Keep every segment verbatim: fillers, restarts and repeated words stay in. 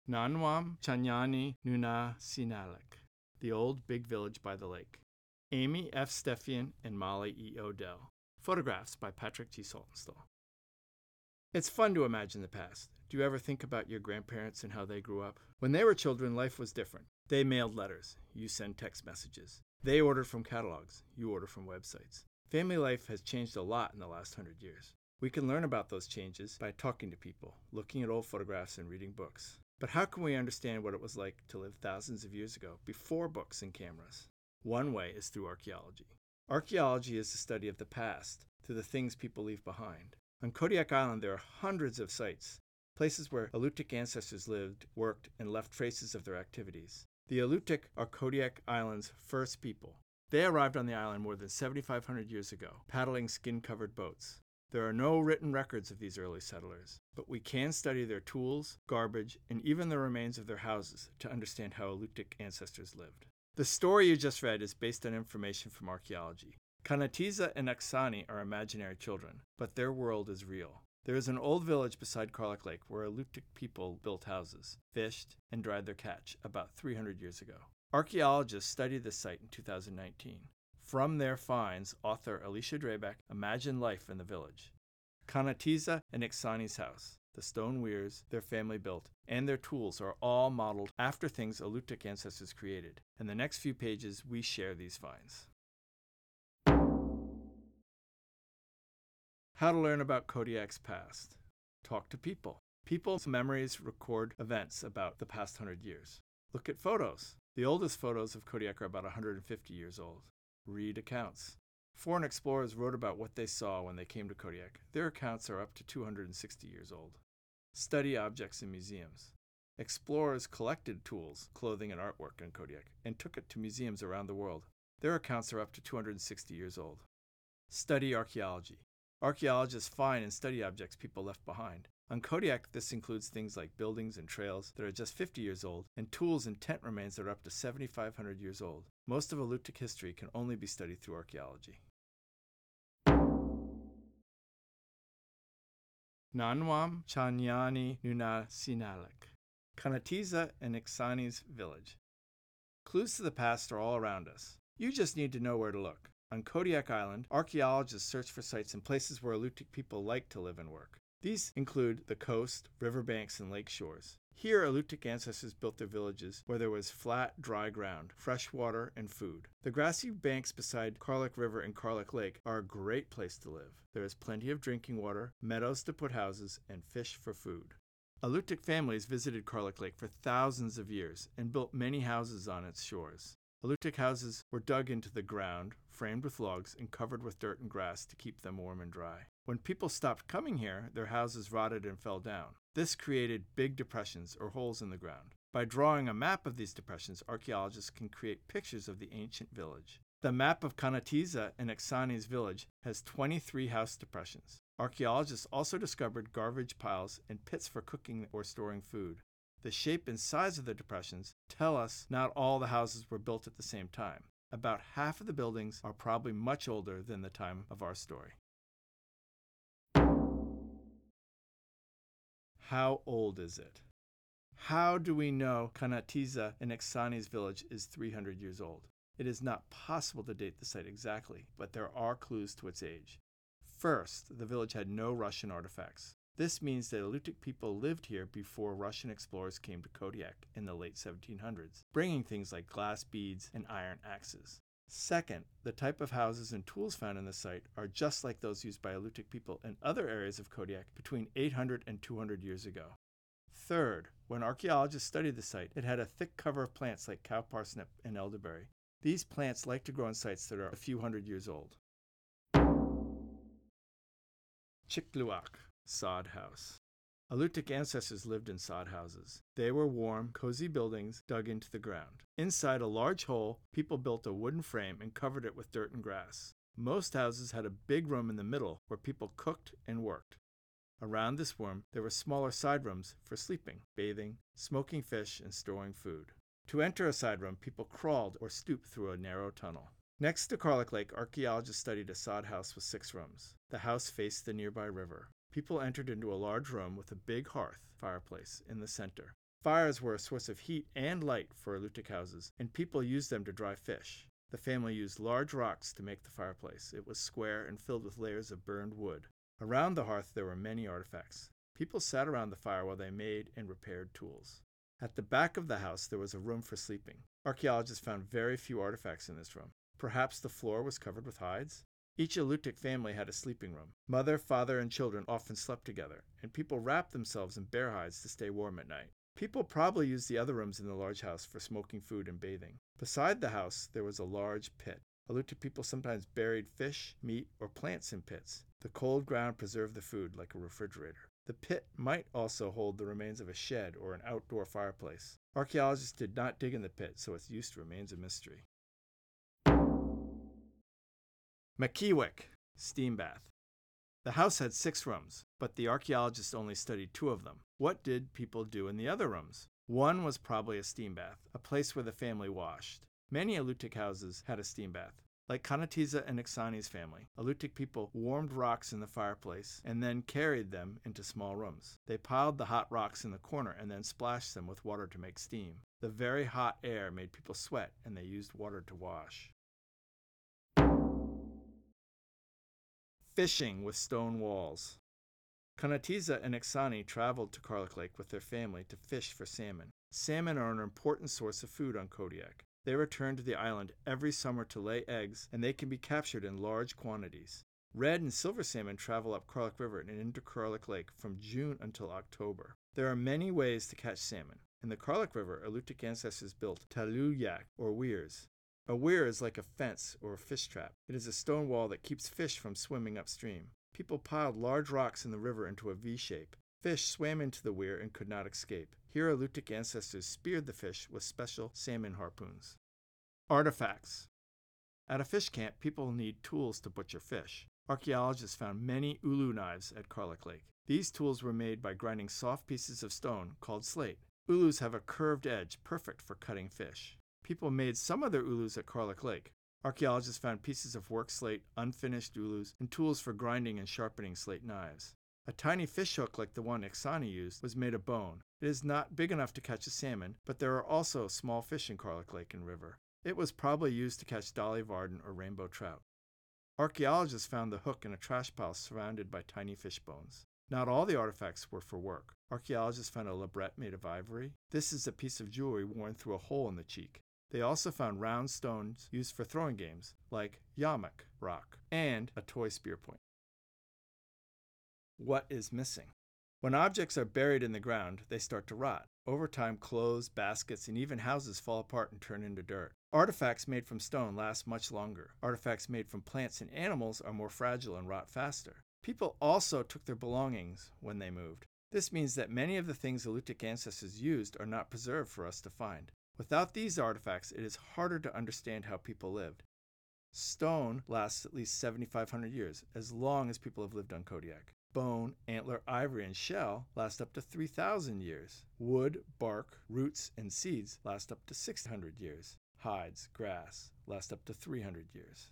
Nanwam Chanyani Nuna Sinalik, the old big village by the lake. Amy F. Stephian and Molly E. Odell. Photographs by Patrick G. Saltonstall. It's fun to imagine the past. Do you ever think about your grandparents and how they grew up? When they were children, life was different. They mailed letters. You send text messages. They ordered from catalogs. You order from websites. Family life has changed a lot in the last hundred years. We can learn about those changes by talking to people, looking at old photographs, and reading books. But how can we understand what it was like to live thousands of years ago, before books and cameras? One way is through archaeology. Archaeology is the study of the past, through the things people leave behind. On Kodiak Island, there are hundreds of sites, places where Alutiiq ancestors lived, worked, and left traces of their activities. The Alutiiq are Kodiak Island's first people. They arrived on the island more than seventy-five hundred years ago, paddling skin-covered boats. There are no written records of these early settlers, but we can study their tools, garbage, and even the remains of their houses to understand how Alutiiq ancestors lived. The story you just read is based on information from archaeology. Kanatiza and Aksani are imaginary children, but their world is real. There is an old village beside Karluk Lake where Alutiiq people built houses, fished, and dried their catch about three hundred years ago. Archaeologists studied this site in two thousand nineteen. From their finds, author Alicia Drabek imagined life in the village. Kanatiza and Aksani's house, the stone weirs their family built, and their tools are all modeled after things Alutiiq ancestors created. In the next few pages, we share these finds. How to learn about Kodiak's past. Talk to people. People's memories record events about the past hundred years. Look at photos. The oldest photos of Kodiak are about one hundred fifty years old. Read accounts. Foreign explorers wrote about what they saw when they came to Kodiak. Their accounts are up to two hundred sixty years old. Study objects in museums. Explorers collected tools, clothing, and artwork in Kodiak and took it to museums around the world. Their accounts are up to two hundred sixty years old. Study archaeology. Archaeologists find and study objects people left behind. On Kodiak, this includes things like buildings and trails that are just fifty years old, and tools and tent remains that are up to seventy-five hundred years old. Most of Alutiiq history can only be studied through archaeology. Nanwam Chanyani Nuna Sinalik, Kanatiza and Aksani's village. Clues to the past are all around us. You just need to know where to look. On Kodiak Island, archaeologists search for sites and places where Alutiiq people like to live and work. These include the coast, riverbanks, and lake shores. Here, Alutiiq ancestors built their villages where there was flat, dry ground, fresh water, and food. The grassy banks beside Karluk River and Karluk Lake are a great place to live. There is plenty of drinking water, meadows to put houses, and fish for food. Alutiiq families visited Karluk Lake for thousands of years and built many houses on its shores. Alutiiq houses were dug into the ground, framed with logs, and covered with dirt and grass to keep them warm and dry. When people stopped coming here, their houses rotted and fell down. This created big depressions or holes in the ground. By drawing a map of these depressions, archaeologists can create pictures of the ancient village. The map of Kanatiza and Aksani's village has twenty-three house depressions. Archaeologists also discovered garbage piles and pits for cooking or storing food. The shape and size of the depressions tell us not all the houses were built at the same time. About half of the buildings are probably much older than the time of our story. How old is it? How do we know Kanatiza and Aksani's village is three hundred years old? It is not possible to date the site exactly, but there are clues to its age. First, the village had no Russian artifacts. This means that Alutiiq people lived here before Russian explorers came to Kodiak in the late seventeen hundreds, bringing things like glass beads and iron axes. Second, the type of houses and tools found in the site are just like those used by Alutiiq people in other areas of Kodiak between eight hundred and two hundred years ago. Third, when archaeologists studied the site, it had a thick cover of plants like cow parsnip and elderberry. These plants like to grow in sites that are a few hundred years old. Chikluak, sod house. Alutiiq ancestors lived in sod houses. They were warm, cozy buildings dug into the ground. Inside a large hole, people built a wooden frame and covered it with dirt and grass. Most houses had a big room in the middle where people cooked and worked. Around this room, there were smaller side rooms for sleeping, bathing, smoking fish, and storing food. To enter a side room, people crawled or stooped through a narrow tunnel. Next to Karluk Lake, archaeologists studied a sod house with six rooms. The house faced the nearby river. People entered into a large room with a big hearth fireplace in the center. Fires were a source of heat and light for Alutiiq houses, and people used them to dry fish. The family used large rocks to make the fireplace. It was square and filled with layers of burned wood. Around the hearth there were many artifacts. People sat around the fire while they made and repaired tools. At the back of the house there was a room for sleeping. Archaeologists found very few artifacts in this room. Perhaps the floor was covered with hides? Each Alutiiq family had a sleeping room. Mother, father, and children often slept together, and people wrapped themselves in bear hides to stay warm at night. People probably used the other rooms in the large house for smoking food and bathing. Beside the house there was a large pit. Alutiiq people sometimes buried fish, meat, or plants in pits. The cold ground preserved the food like a refrigerator. The pit might also hold the remains of a shed or an outdoor fireplace. Archaeologists did not dig in the pit, so its use remains a mystery. Makewik, steam bath. The house had six rooms, but the archaeologists only studied two of them. What did people do in the other rooms? One was probably a steam bath, a place where the family washed. Many Alutiiq houses had a steam bath. Like Kanatiza and Iksani's family, Alutiiq people warmed rocks in the fireplace and then carried them into small rooms. They piled the hot rocks in the corner and then splashed them with water to make steam. The very hot air made people sweat, and they used water to wash. Fishing with stone walls. Kanatiza and Iksani traveled to Karluk Lake with their family to fish for salmon. Salmon are an important source of food on Kodiak. They return to the island every summer to lay eggs, and they can be captured in large quantities. Red and silver salmon travel up Karluk River and into Karluk Lake from June until October. There are many ways to catch salmon. In the Karluk River, Alutiiq ancestors built taluyak, or weirs. A weir is like a fence or a fish trap. It is a stone wall that keeps fish from swimming upstream. People piled large rocks in the river into a V shape. Fish swam into the weir and could not escape. Here, Alutiiq ancestors speared the fish with special salmon harpoons. Artifacts. At a fish camp, people need tools to butcher fish. Archaeologists found many ulu knives at Karluk Lake. These tools were made by grinding soft pieces of stone called slate. Ulus have a curved edge, perfect for cutting fish. People made some of their ulus at Karluk Lake. Archaeologists found pieces of work slate, unfinished ulus, and tools for grinding and sharpening slate knives. A tiny fish hook like the one Iksani used was made of bone. It is not big enough to catch a salmon, but there are also small fish in Karluk Lake and River. It was probably used to catch dolly varden or rainbow trout. Archaeologists found the hook in a trash pile surrounded by tiny fish bones. Not all the artifacts were for work. Archaeologists found a labret made of ivory. This is a piece of jewelry worn through a hole in the cheek. They also found round stones used for throwing games, like yamak rock, and a toy spear point. What is missing? When objects are buried in the ground, they start to rot. Over time, clothes, baskets, and even houses fall apart and turn into dirt. Artifacts made from stone last much longer. Artifacts made from plants and animals are more fragile and rot faster. People also took their belongings when they moved. This means that many of the things Alutiiq ancestors used are not preserved for us to find. Without these artifacts, it is harder to understand how people lived. Stone lasts at least seventy-five hundred years, as long as people have lived on Kodiak. Bone, antler, ivory, and shell last up to three thousand years. Wood, bark, roots, and seeds last up to six hundred years. Hides, grass last up to three hundred years.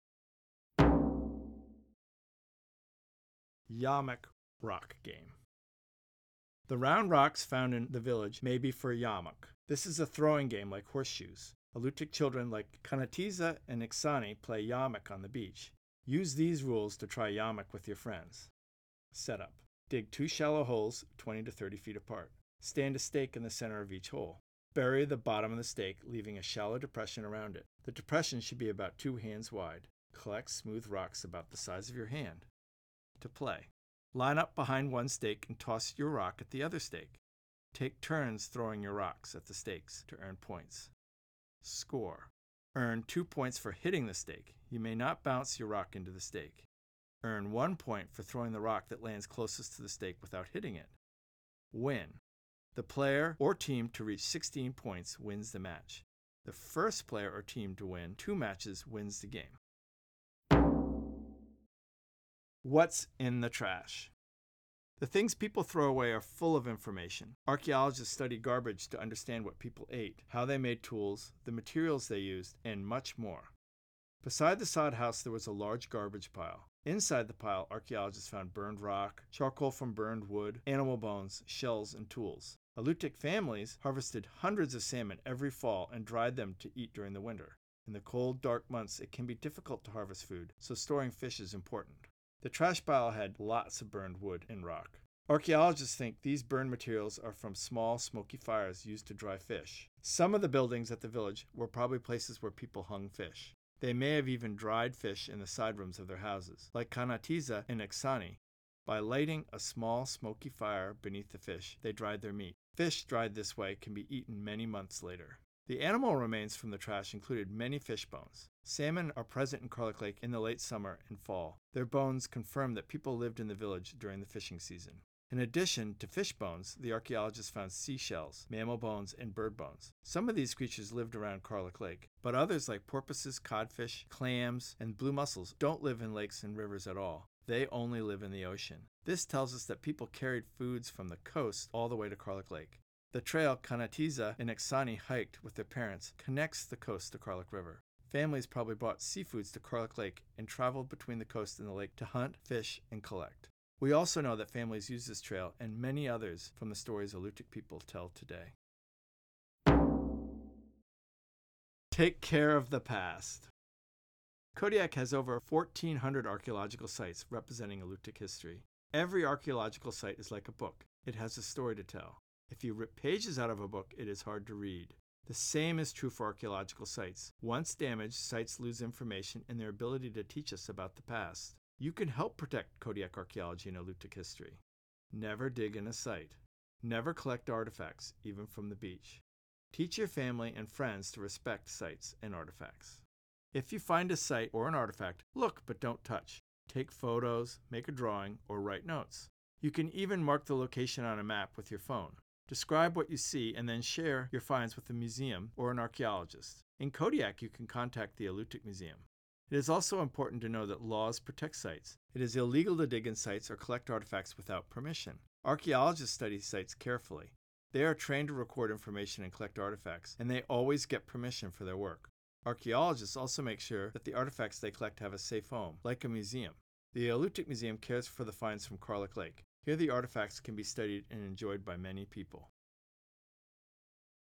Yamak rock game. The round rocks found in the village may be for yamak. This is a throwing game like horseshoes. Alutiiq children like Kanatiza and Iksani play yamak on the beach. Use these rules to try yamak with your friends. Setup. Dig two shallow holes twenty to thirty feet apart. Stand a stake in the center of each hole. Bury the bottom of the stake, leaving a shallow depression around it. The depression should be about two hands wide. Collect smooth rocks about the size of your hand. To play. Line up behind one stake and toss your rock at the other stake. Take turns throwing your rocks at the stakes to earn points. Score. Earn two points for hitting the stake. You may not bounce your rock into the stake. Earn one point for throwing the rock that lands closest to the stake without hitting it. Win. The player or team to reach sixteen points wins the match. The first player or team to win two matches wins the game. What's in the trash? The things people throw away are full of information. Archaeologists study garbage to understand what people ate, how they made tools, the materials they used, and much more. Beside the sod house there was a large garbage pile. Inside the pile, archaeologists found burned rock, charcoal from burned wood, animal bones, shells, and tools. Alutiiq families harvested hundreds of salmon every fall and dried them to eat during the winter. In the cold, dark months, it can be difficult to harvest food, so storing fish is important. The trash pile had lots of burned wood and rock. Archaeologists think these burned materials are from small, smoky fires used to dry fish. Some of the buildings at the village were probably places where people hung fish. They may have even dried fish in the side rooms of their houses, like Kanatiza in Iksani. By lighting a small, smoky fire beneath the fish, they dried their meat. Fish dried this way can be eaten many months later. The animal remains from the trash included many fish bones. Salmon are present in Karluk Lake in the late summer and fall. Their bones confirm that people lived in the village during the fishing season. In addition to fish bones, the archaeologists found seashells, mammal bones, and bird bones. Some of these creatures lived around Karluk Lake, but others like porpoises, codfish, clams, and blue mussels don't live in lakes and rivers at all. They only live in the ocean. This tells us that people carried foods from the coast all the way to Karluk Lake. The trail Kanatiza and Iksani hiked with their parents connects the coast to Karluk River. Families probably brought seafoods to Karluk Lake and traveled between the coast and the lake to hunt, fish, and collect. We also know that families use this trail and many others from the stories Alutiiq people tell today. Take care of the past. Kodiak has over fourteen hundred archaeological sites representing Alutiiq history. Every archaeological site is like a book. It has a story to tell. If you rip pages out of a book, it is hard to read. The same is true for archaeological sites. Once damaged, sites lose information and their ability to teach us about the past. You can help protect Kodiak archaeology and Alutiiq history. Never dig in a site. Never collect artifacts, even from the beach. Teach your family and friends to respect sites and artifacts. If you find a site or an artifact, look but don't touch. Take photos, make a drawing, or write notes. You can even mark the location on a map with your phone. Describe what you see and then share your finds with a museum or an archaeologist. In Kodiak, you can contact the Alutiiq Museum. It is also important to know that laws protect sites. It is illegal to dig in sites or collect artifacts without permission. Archaeologists study sites carefully. They are trained to record information and collect artifacts, and they always get permission for their work. Archaeologists also make sure that the artifacts they collect have a safe home, like a museum. The Alutiiq Museum cares for the finds from Karluk Lake. Here the artifacts can be studied and enjoyed by many people.